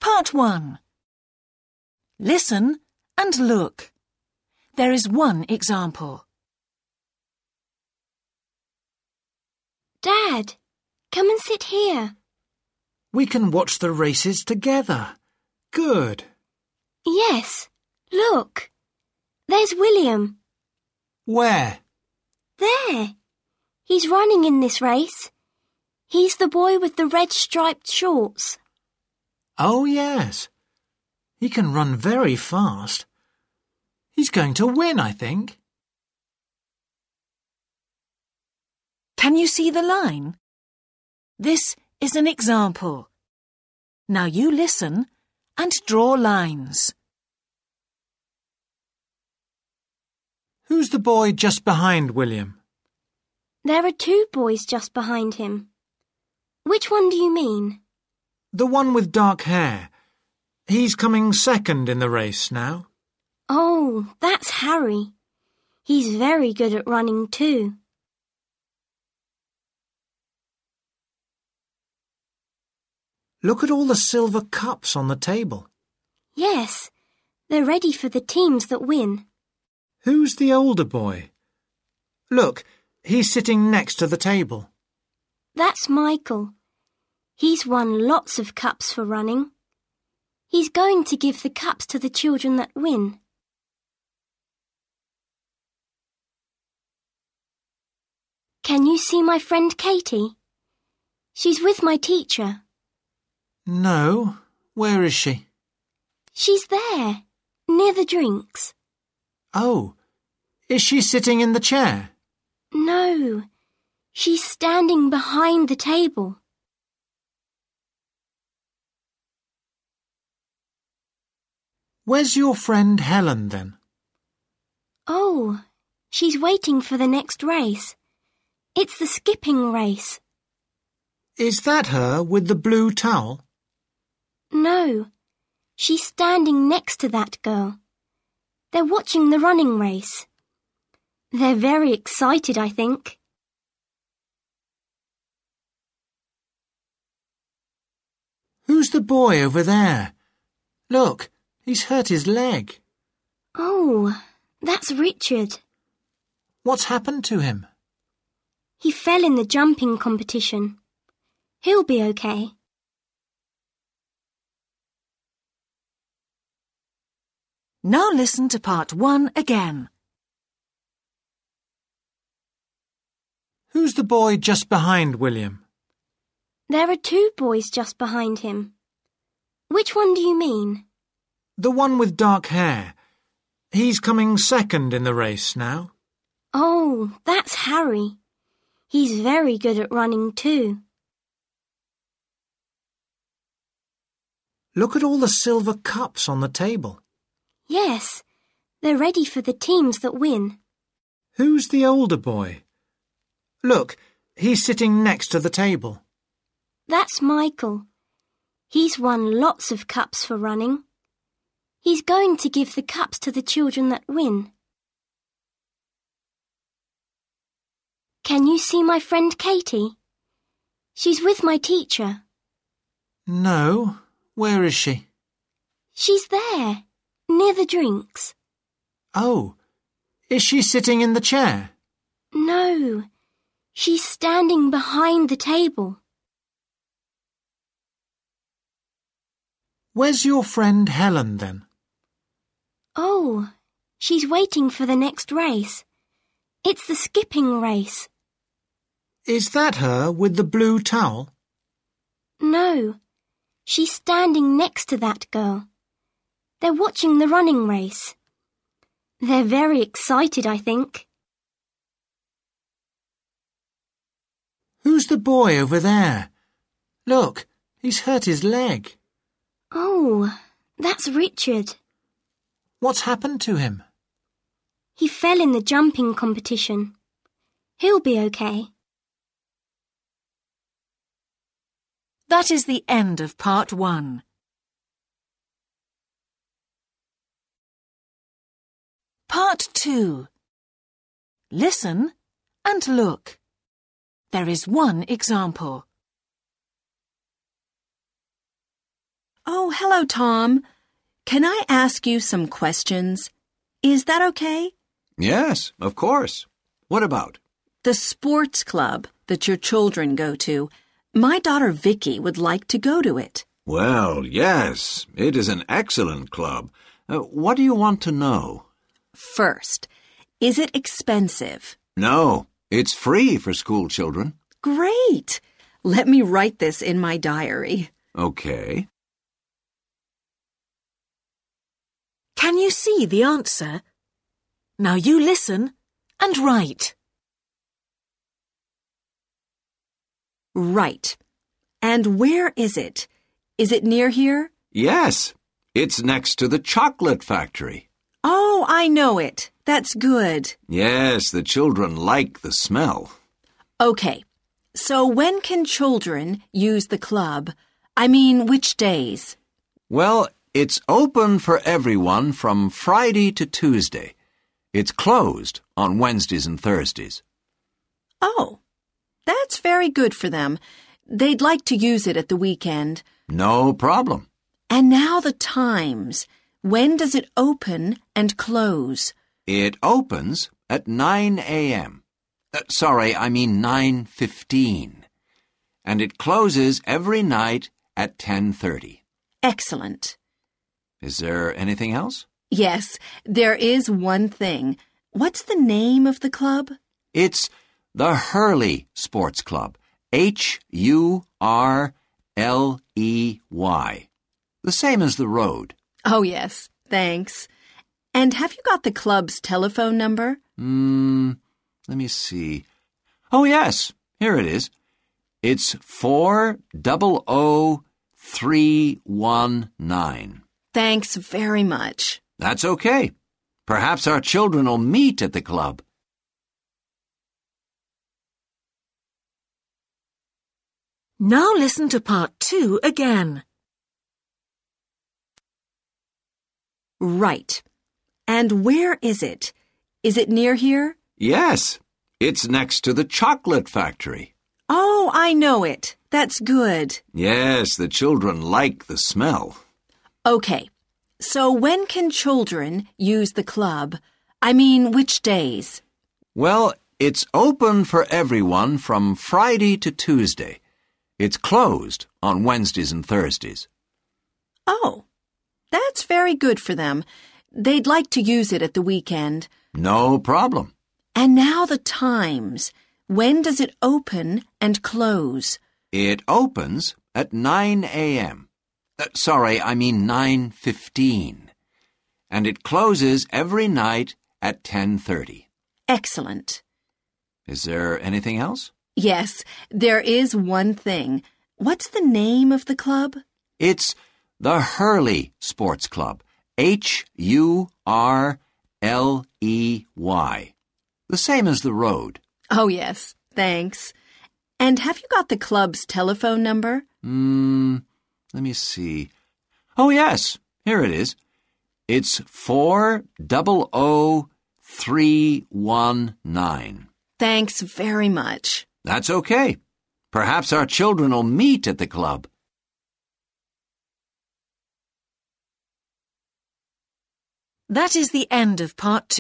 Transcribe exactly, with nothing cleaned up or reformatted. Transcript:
Part one. Listen and look. There is one example. Dad, come and sit here. We can watch the races together. Good. Yes, look. There's William. Where? There. He's running in this race. He's the boy with the red striped shorts. Oh, yes. He can run very fast. He's going to win, I think. Can you see the line? This is an example. Now you listen and draw lines. Who's the boy just behind William? There are two boys just behind him. Which one do you mean? The one with dark hair. He's coming second in the race now. Oh, that's Harry. He's very good at running too. Look at all the silver cups on the table. Yes, they're ready for the teams that win. Who's the older boy? Look, he's sitting next to the table. That's Michael. He's won lots of cups for running. He's going to give the cups to the children that win. Can you see my friend Katie? She's with my teacher. No. Where is she? She's there, near the drinks. Oh, is she sitting in the chair? No, she's standing behind the table. Where's your friend Helen then? Oh, she's waiting for the next race. It's the skipping race. Is that her with the blue towel? No, she's standing next to that girl. They're watching the running race. They're very excited, I think. Who's the boy over there? Look, he's hurt his leg. Oh, that's Richard. What's happened to him? He fell in the jumping competition. He'll be okay. Now listen to part one again. Who's the boy just behind William? There are two boys just behind him. Which one do you mean? The one with dark hair. He's coming second in the race now. Oh, that's Harry. He's very good at running too. Look at all the silver cups on the table. Yes, they're ready for the teams that win. Who's the older boy? Look, he's sitting next to the table. That's Michael. He's won lots of cups for running. He's going to give the cups to the children that win. Can you see my friend Katie? She's with my teacher. No. Where is she? She's there, near the drinks. Oh, is she sitting in the chair? No, she's standing behind the table. Where's your friend Helen then? Oh, she's waiting for the next race. It's the skipping race. Is that her with the blue towel? No, she's standing next to that girl. They're watching the running race. They're very excited, I think. Who's the boy over there? Look, he's hurt his leg. Oh, that's Richard. What's happened to him? He fell in the jumping competition. He'll be okay. That is the end of part one. Part two. Listen and look. There is one example. Oh, Oh, hello, Tom. Can I ask you some questions? Is that okay? Yes, of course. What about? The sports club that your children go to. My daughter Vicky would like to go to it. Well, yes, it is an excellent club. Uh, what do you want to know? First, is it expensive? No, it's free for school children. Great! Let me write this in my diary. Okay. Can you see the answer? Now you listen and write. Right. And where is it? Is it near here? Yes, it's next to the chocolate factory. Oh, I know it. That's good. Yes, the children like the smell. Okay. So when can children use the club? I mean, which days? Well, it's open for everyone from Friday to Tuesday. It's closed on Wednesdays and Thursdays. Oh, that's very good for them. They'd like to use it at the weekend. No problem. And now the times. When does it open and close? It opens at nine a.m. Uh, sorry, I mean nine fifteen. And it closes every night at ten thirty. Excellent. Is there anything else? Yes, there is one thing. What's the name of the club? It's the Hurley Sports Club. H U R L E Y. The same as the road. Oh, yes. Thanks. And have you got the club's telephone number? Hmm, let me see. Oh, yes. Here it is. It's four double O three one nine. Thanks very much. That's okay. Perhaps our children will meet at the club. Now listen to part two again. Right. And where is it? Is it near here? Yes, it's next to the chocolate factory. Oh, I know it. That's good. Yes, the children like the smell. Okay. So when can children use the club? I mean, which days? Well, it's open for everyone from Friday to Tuesday. It's closed on Wednesdays and Thursdays. Oh, that's very good for them. They'd like to use it at the weekend. No problem. And now the times. When does it open and close? It opens at nine a.m. Uh, sorry, I mean nine fifteen. And it closes every night at ten thirty. Excellent. Is there anything else? Yes, there is one thing. What's the name of the club? It's the Hurley Sports Club. H U R L E Y. The same as the road. Oh, yes. Thanks. And have you got the club's telephone number? Hmm, let me see. Oh, yes. Here it is. It's four double O three one nine. Thanks very much. That's okay. Perhaps our children will meet at the club. That is the end of part two.